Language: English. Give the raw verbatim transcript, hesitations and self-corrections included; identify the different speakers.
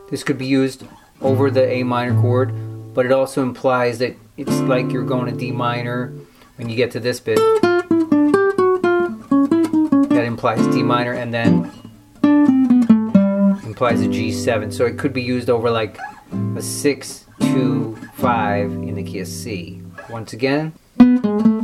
Speaker 1: This could be used over the A minor chord, but it also implies that it's like you're going to D minor when you get to this bit. That implies D minor, and then implies a G seven. So it could be used over like a six, two, five in the key of C. Once again.